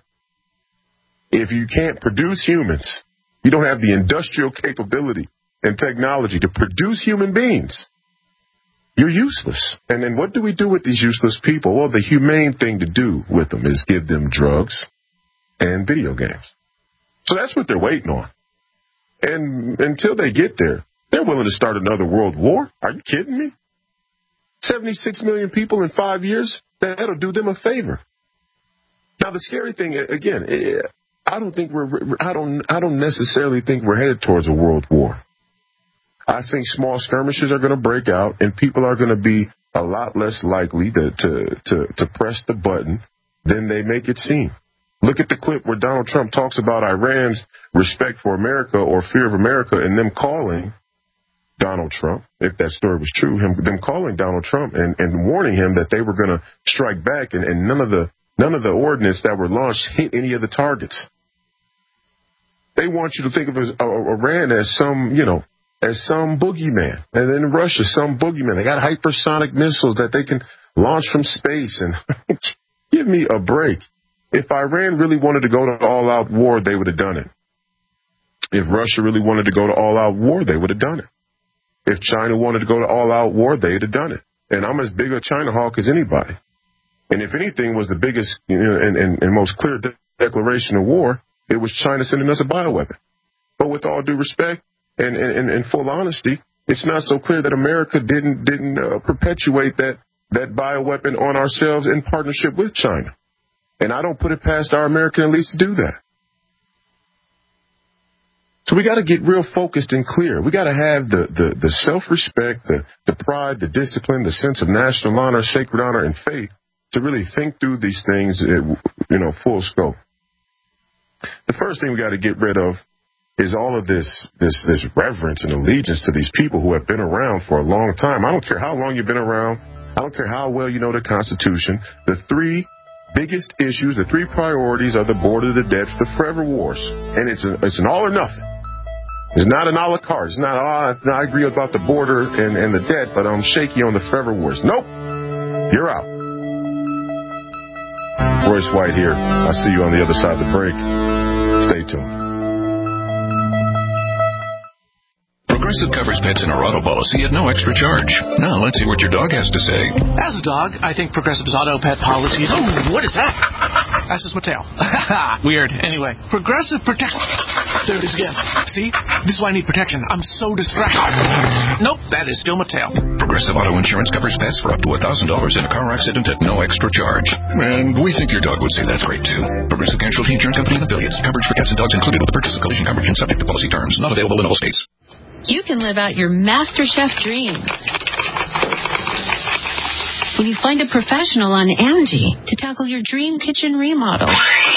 If you can't produce humans, you don't have the industrial capability and technology to produce human beings, you're useless. And then what do we do with these useless people? Well, the humane thing to do with them is give them drugs and video games. So that's what they're waiting on. And until they get there, they're willing to start another world war. Are you kidding me? seventy-six million people in five years, that'll do them a favor. Now, the scary thing, again, I don't think we're, I don't, I don't necessarily think we're headed towards a world war. I think small skirmishes are going to break out, and people are going to be a lot less likely to, to, to, to press the button than they make it seem. Look at the clip where Donald Trump talks about Iran's respect for America or fear of America, and them calling Donald Trump, if that story was true, him, them calling Donald Trump and, and warning him that they were going to strike back, and, and none of the none of the ordnance that were launched hit any of the targets. They want you to think of as, uh, Iran as some, you know, as some boogeyman, and then Russia, some boogeyman. They got hypersonic missiles that they can launch from space. And give me a break. If Iran really wanted to go to all-out war, they would have done it. If Russia really wanted to go to all-out war, they would have done it. If China wanted to go to all-out war, they'd have done it. And I'm as big a China hawk as anybody. And if anything was the biggest, you know, and, and, and most clear de- declaration of war, it was China sending us a bioweapon. But with all due respect and, and, and full honesty, it's not so clear that America didn't didn't uh, perpetuate that that bioweapon on ourselves in partnership with China. And I don't put it past our American elites to do that. So we got to get real focused and clear. We got to have the, the, the self-respect, the, the pride, the discipline, the sense of national honor, sacred honor, and faith to really think through these things, you know, full scope. The first thing we got to get rid of is all of this, this, this reverence and allegiance to these people who have been around for a long time. I don't care how long you've been around. I don't care how well you know the Constitution. The three biggest issues, the three priorities are the border, the debts, the forever wars. And it's, a, it's an all or nothing. It's not an a la carte. It's not, oh, I agree about the border and, and the debt, but I'm shaky on the forever wars. Nope. You're out. Royce White here. I'll see you on the other side of the break. Stay tuned. Progressive covers pets in our auto policy at no extra charge. Now, let's see what your dog has to say. As a dog, I think Progressive's auto pet policies... Oh, what is that? That's just my tail. Weird. Anyway, Progressive protects... There it is again. See? This is why I need protection. I'm so distracted. Nope, that is still my tail. Progressive Auto Insurance covers pets for up to one thousand dollars in a car accident at no extra charge. And we think your dog would say that's great, too. Progressive Casualty Insurance Company and affiliates. Coverage for cats and dogs included with the purchase of collision coverage and subject to policy terms. Not available in all states. You can live out your MasterChef dreams when you find a professional on Angie to tackle your dream kitchen remodel.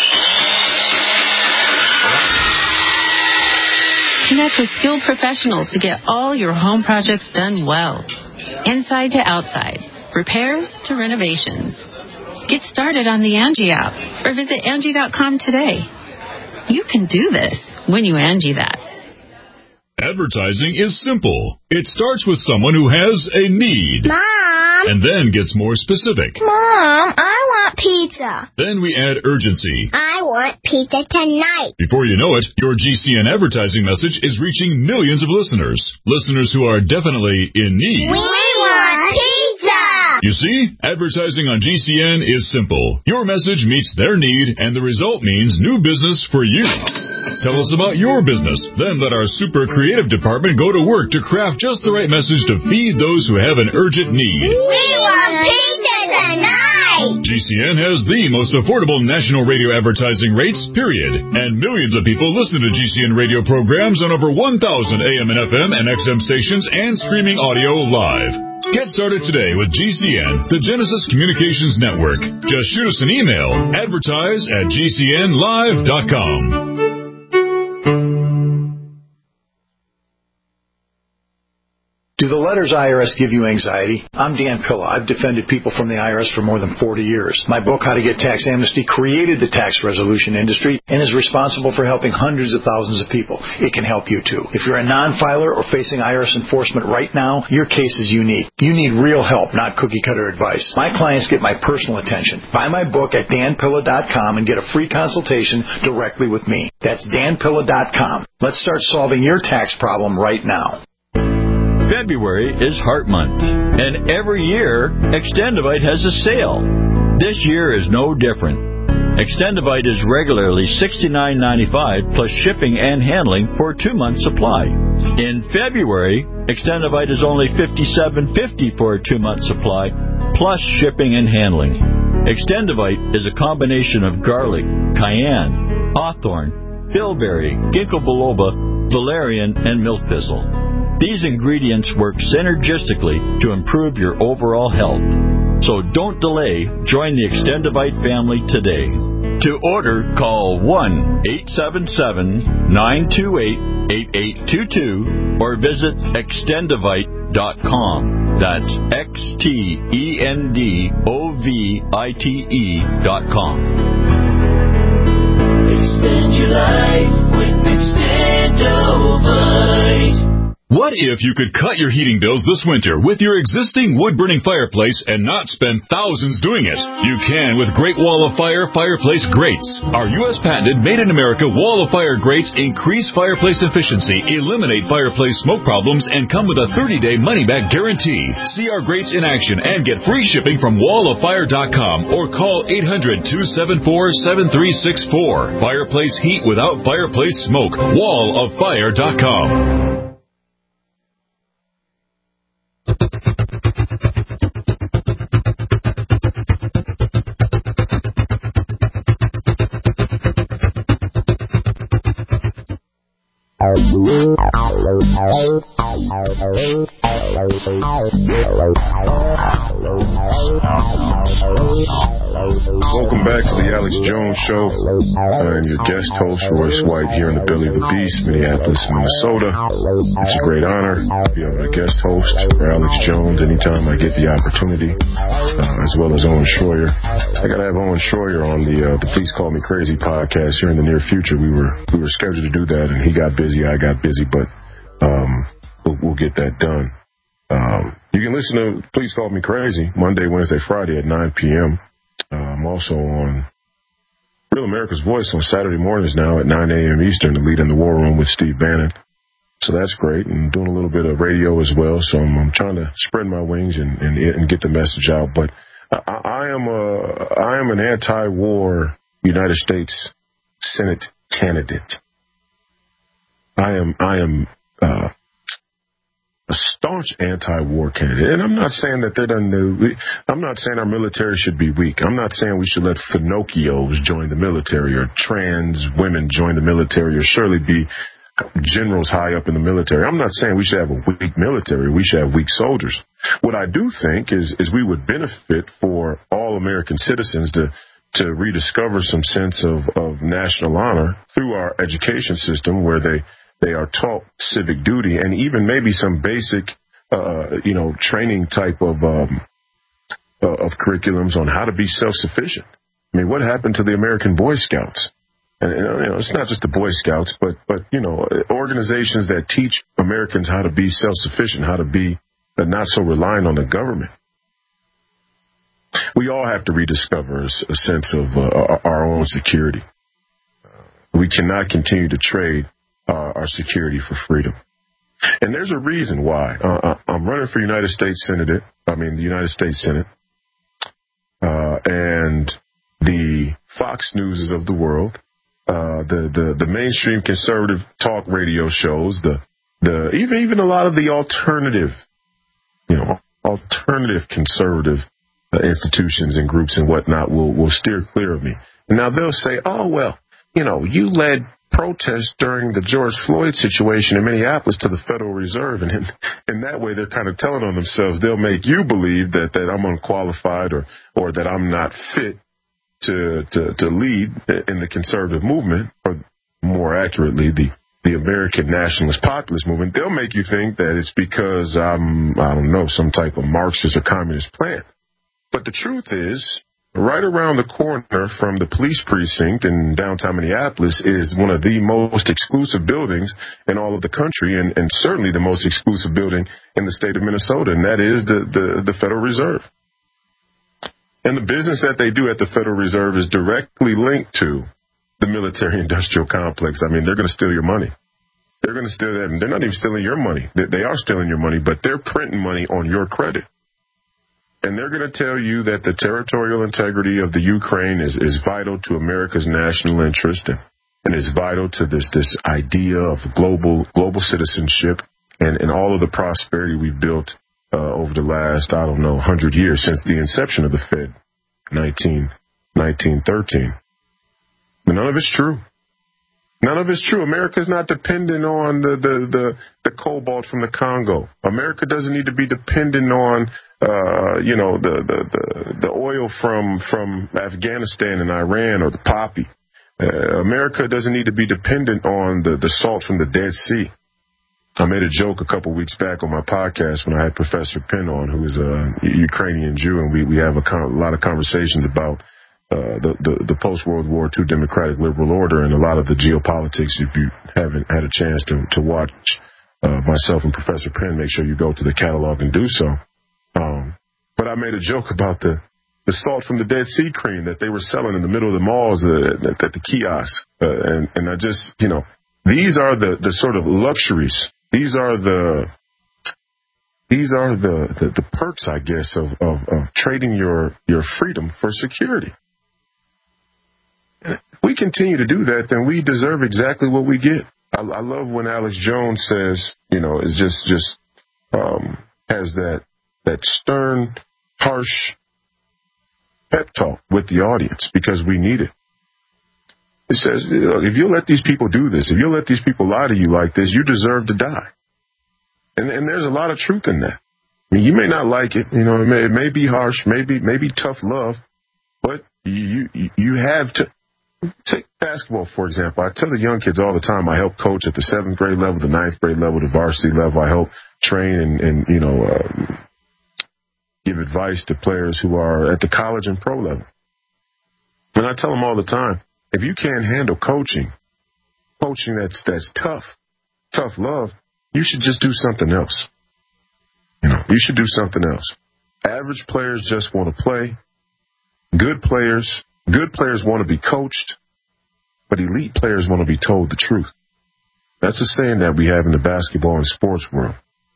Connect with skilled professionals to get all your home projects done well. Inside to outside, repairs to renovations. Get started on the Angie app or visit Angie dot com today. You can do this when you Angie that. Advertising is simple. It starts with someone who has a need. Mom! And then gets more specific. Mom, I want pizza. Then we add urgency. I want pizza tonight. Before you know it, your G C N advertising message is reaching millions of listeners. Listeners who are definitely in need. We want pizza! You see, advertising on G C N is simple. Your message meets their need, and the result means new business for you. Tell us about your business. Then let our super creative department go to work to craft just the right message to feed those who have an urgent need. We want pizza tonight! G C N has the most affordable national radio advertising rates, period. And millions of people listen to G C N radio programs on over one thousand A M and F M and X M stations and streaming audio live. Get started today with G C N, the Genesis Communications Network. Just shoot us an email, advertise at G C N live dot com. Do the letters I R S give you anxiety? I'm Dan Pilla. I've defended people from the I R S for more than forty years. My book, How to Get Tax Amnesty, created the tax resolution industry and is responsible for helping hundreds of thousands of people. It can help you, too. If you're a non-filer or facing I R S enforcement right now, your case is unique. You need real help, not cookie-cutter advice. My clients get my personal attention. Buy my book at dan pilla dot com and get a free consultation directly with me. That's dan pilla dot com. Let's start solving your tax problem right now. February is Heart Month, and every year, Extendivite has a sale. This year is no different. Extendivite is regularly sixty-nine ninety-five plus shipping and handling for a two-month supply. In February, Extendivite is only fifty-seven fifty for a two-month supply plus shipping and handling. Extendivite is a combination of garlic, cayenne, hawthorn, bilberry, ginkgo biloba, valerian, and milk thistle. These ingredients work synergistically to improve your overall health. So don't delay. Join the Extendivite family today. To order, call one eight seven seven, nine two eight, eight eight two two or visit extendivite dot com. That's X T E N D O V I T E dot com. Extend your life with Extendivite. What if you could cut your heating bills this winter with your existing wood-burning fireplace and not spend thousands doing it? You can with Great Wall of Fire Fireplace Grates. Our U S patented made-in-America Wall of Fire grates increase fireplace efficiency, eliminate fireplace smoke problems, and come with a thirty-day money-back guarantee. See our grates in action and get free shipping from wall of fire dot com or call eight hundred, two seven four, seven three six four. Fireplace heat without fireplace smoke. wall of fire dot com. Welcome back to the Alex Jones Show. I'm your guest host, Royce White, here in the Belly of the Beast, Minneapolis, Minnesota. It's a great honor to be a guest host for Alex Jones anytime I get the opportunity, uh, as well as Owen Schroyer. I got to have Owen Schroyer on the uh, the Please Call Me Crazy podcast here in the near future. We were we were scheduled to do that, and he got busy, I got busy, but um, we'll, we'll get that done. Um, you can listen to Please Call Me Crazy Monday, Wednesday, Friday at nine p.m. Uh, I'm also on Real America's Voice on Saturday mornings now at nine a.m. Eastern to lead in the War Room with Steve Bannon. So that's great. And doing a little bit of radio as well. So I'm, I'm trying to spread my wings and, and, and get the message out. But I, I am a, I am an anti-war United States Senate candidate. I am, I am, uh, a staunch anti-war candidate. And I'm not saying that they don't know. I'm not saying our military should be weak. I'm not saying we should let Finocchios join the military or trans women join the military or surely be generals high up in the military. I'm not saying we should have a weak military. We should have weak soldiers. What I do think is, is we would benefit for all American citizens to to rediscover some sense of, of national honor through our education system where they They are taught civic duty and even maybe some basic, uh, you know, training type of um, uh, of curriculums on how to be self-sufficient. I mean, what happened to the American Boy Scouts? And, you know, it's not just the Boy Scouts, but, but, you know, organizations that teach Americans how to be self-sufficient, how to be uh, not so reliant on the government. We all have to rediscover a, a sense of uh, our own security. We cannot continue to trade uh, our security for freedom. And there's a reason why. Uh, I'm running for United States Senate, I mean, the United States Senate. Uh, and the Fox Newses of the world, uh, the, the, the mainstream conservative talk radio shows, the, the, even, even a lot of the alternative, you know, alternative conservative uh, institutions and groups and whatnot will, will steer clear of me. And now they'll say, oh, well, you know, you led protests during the George Floyd situation in Minneapolis to the Federal Reserve. And in, in that way, they're kind of telling on themselves. They'll make you believe that, that I'm unqualified or, or that I'm not fit to, to, to lead in the conservative movement, or more accurately, the, the American nationalist populist movement. They'll make you think that it's because I'm, I don't know, some type of Marxist or communist plant. But the truth is, right around the corner from the police precinct in downtown Minneapolis is one of the most exclusive buildings in all of the country, and, and certainly the most exclusive building in the state of Minnesota, and that is the, the, the Federal Reserve. And the business that they do at the Federal Reserve is directly linked to the military-industrial complex. I mean, they're going to steal your money. They're going to steal that, and they're not even stealing your money. They, they are stealing your money, but they're printing money on your credit. And they're going to tell you that the territorial integrity of the Ukraine is, is vital to America's national interest and, and is vital to this, this idea of global global citizenship and, and all of the prosperity we've built uh, over the last, I don't know, one hundred years since the inception of the Fed, nineteen, nineteen thirteen. But none of it's true. None of it's true. America's not dependent on the, the, the, the cobalt from the Congo. America doesn't need to be dependent on, uh, you know, the, the, the, the oil from, from Afghanistan and Iran or the poppy. Uh, America doesn't need to be dependent on the, the salt from the Dead Sea. I made a joke a couple weeks back on my podcast when I had Professor Penn on, who is a Ukrainian Jew, and we, we have a, con- a lot of conversations about Uh, the, the, the post-World War Two democratic liberal order and a lot of the geopolitics. If you haven't had a chance to, to watch uh, myself and Professor Penn, make sure you go to the catalog and do so. Um, but I made a joke about the, the salt from the Dead Sea cream that they were selling in the middle of the malls uh, at, at the kiosk. Uh, and, and I just, you know, these are the, the sort of luxuries. These are the these are the, the, the perks, I guess, of, of, of trading your, your freedom for security. If we continue to do that, then we deserve exactly what we get. I, I love when Alex Jones says, you know, is just just um, has that that stern, harsh pep talk with the audience because we need it. It says, if you let these people do this, if you let these people lie to you like this, you deserve to die. And, and there's a lot of truth in that. I mean, you may not like it, you know, it may, it may be harsh, maybe maybe tough love, but you you, you have to. Take basketball, for example. I tell the young kids all the time, I help coach at the seventh grade level, the ninth grade level, the varsity level. I help train and, and you know, uh, give advice to players who are at the college and pro level. And I tell them all the time, if you can't handle coaching, coaching that's that's tough, tough love, you should just do something else. You know, you should do something else. Average players just want to play. Good players Good players want to be coached, but elite players want to be told the truth. That's a saying that we have in the basketball and sports world.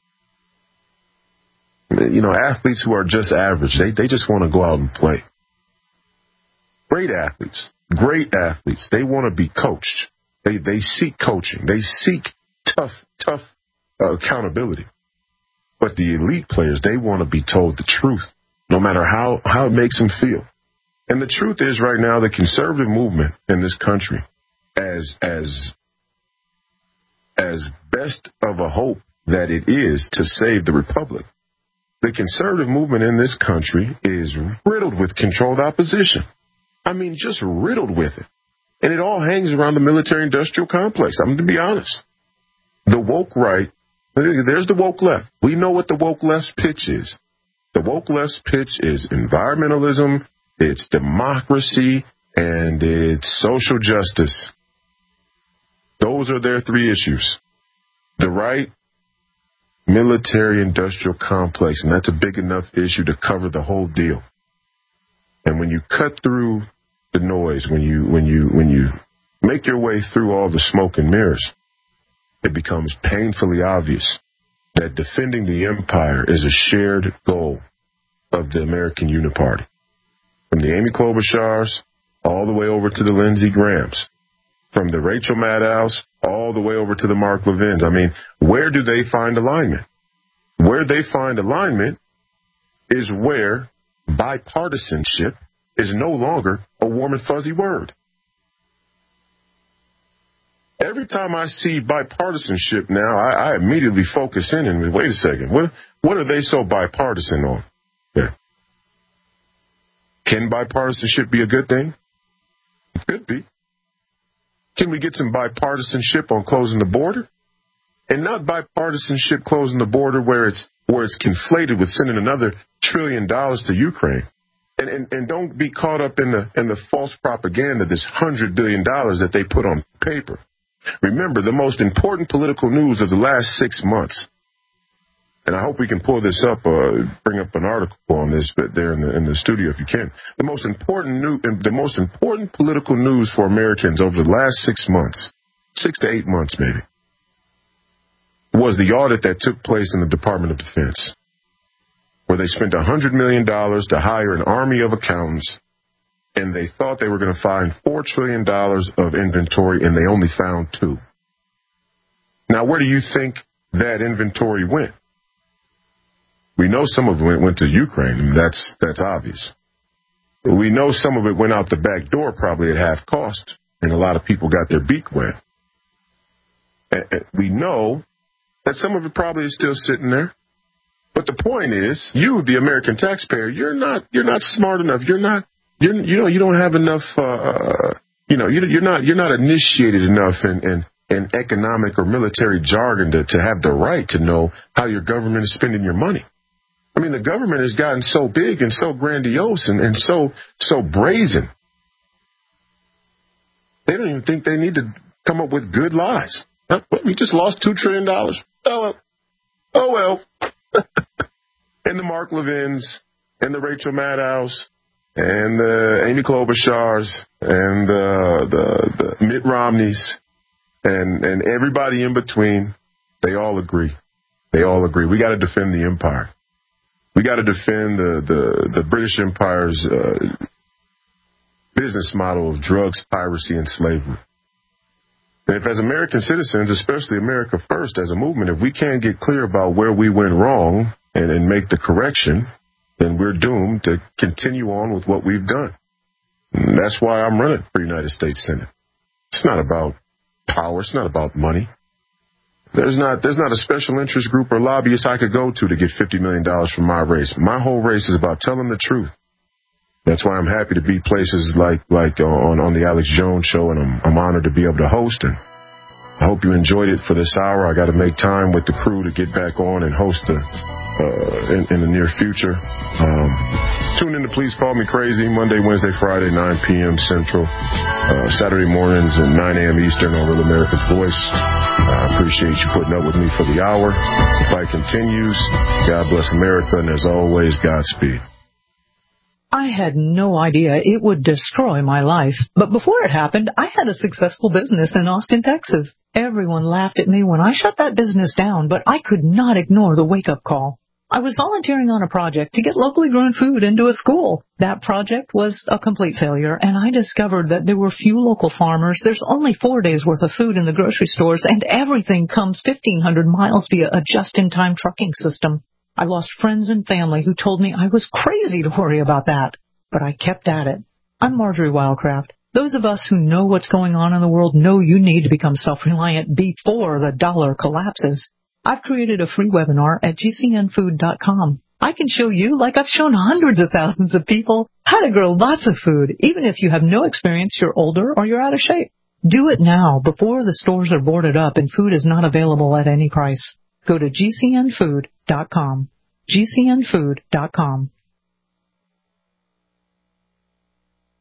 You know, athletes who are just average, they, they just want to go out and play. Great athletes, great athletes, they want to be coached. They they seek coaching. They seek tough, tough uh, accountability. But the elite players, they want to be told the truth, no matter how, how it makes them feel. And the truth is right now, the conservative movement in this country, as as as best of a hope that it is to save the republic, the conservative movement in this country is riddled with controlled opposition. I mean, just riddled with it. And it all hangs around the military-industrial complex. I'm going to be honest. The woke right, there's the woke left. We know what the woke left's pitch is. The woke left's pitch is environmentalism. It's democracy. and it's social justice. Those are their three issues. The right military-industrial complex, and that's a big enough issue to cover the whole deal. And when you cut through the noise, when you when you when you make your way through all the smoke and mirrors, it becomes painfully obvious that defending the empire is a shared goal of the American Uniparty. From the Amy Klobuchars all the way over to the Lindsey Grahams, from the Rachel Maddows all the way over to the Mark Levins. I mean, where do they find alignment? Where they find alignment is where bipartisanship is no longer a warm and fuzzy word. Every time I see bipartisanship now, I, I immediately focus in and wait a second, what what are they so bipartisan on? Yeah. Can bipartisanship be a good thing? It could be. Can we get some bipartisanship on closing the border? And not bipartisanship closing the border where it's where it's conflated with sending another trillion dollars to Ukraine. And, and and don't be caught up in the in the false propaganda, this hundred billion dollars that they put on paper. Remember, the most important political news of the last six months, and I hope we can pull this up, uh, bring up an article on this, but there in the in the studio if you can. The most important new, the most important political news for Americans over the last six months, six to eight months maybe, was the audit that took place in the Department of Defense, where they spent one hundred million dollars to hire an army of accountants, and they thought they were going to find four trillion dollars of inventory, and they only found two. Now, where do you think that inventory went? We know some of it went, went to Ukraine, and that's that's obvious. We know some of it went out the back door, probably at half cost, and a lot of people got their beak wet. And, and we know that some of it probably is still sitting there. But the point is, you, the American taxpayer, you're not you're not smart enough. You're not you're you know you don't have enough. Uh, you know you're not you're not initiated enough in, in in economic or military jargon to to have the right to know how your government is spending your money. I mean, the government has gotten so big and so grandiose and, and so so brazen. They don't even think they need to come up with good lies. We just lost two trillion dollars. Oh well. Oh well. And the Mark Levins and the Rachel Maddows and the Amy Klobuchars and the, the, the Mitt Romneys and, and everybody in between, they all agree. They all agree. We got to defend the empire. We got to defend the, the, the British Empire's uh, business model of drugs, piracy, and slavery. And if as American citizens, especially America First as a movement, if we can't get clear about where we went wrong and, and make the correction, then we're doomed to continue on with what we've done. And that's why I'm running for United States Senate. It's not about power. It's not about money. There's not there's not a special interest group or lobbyist I could go to to get fifty million dollars from my race. My whole race is about telling the truth. That's why I'm happy to be places like like on, on the Alex Jones Show, and I'm, I'm honored to be able to host. And I hope you enjoyed it for this hour. I got to make time with the crew to get back on and host a, uh, in, in the near future. Um, tune in to Please Call Me Crazy, Monday, Wednesday, Friday, nine p.m. Central, uh, Saturday mornings at nine a.m. Eastern on Real America's Voice. I uh, appreciate you putting up with me for the hour. The fight continues. God bless America, and as always, Godspeed. I had no idea it would destroy my life. But before it happened, I had a successful business in Austin, Texas. Everyone laughed at me when I shut that business down, but I could not ignore the wake-up call. I was volunteering on a project to get locally grown food into a school. That project was a complete failure, and I discovered that there were few local farmers. There's only four days' worth of food in the grocery stores, and everything comes fifteen hundred miles via a just-in-time trucking system. I lost friends and family who told me I was crazy to worry about that, but I kept at it. I'm Marjorie Wildcraft. Those of us who know what's going on in the world know you need to become self-reliant before the dollar collapses. I've created a free webinar at G C N food dot com. I can show you, like I've shown hundreds of thousands of people, how to grow lots of food, even if you have no experience, you're older, or you're out of shape. Do it now before the stores are boarded up and food is not available at any price. Go to G C N food dot com. G C N food dot com.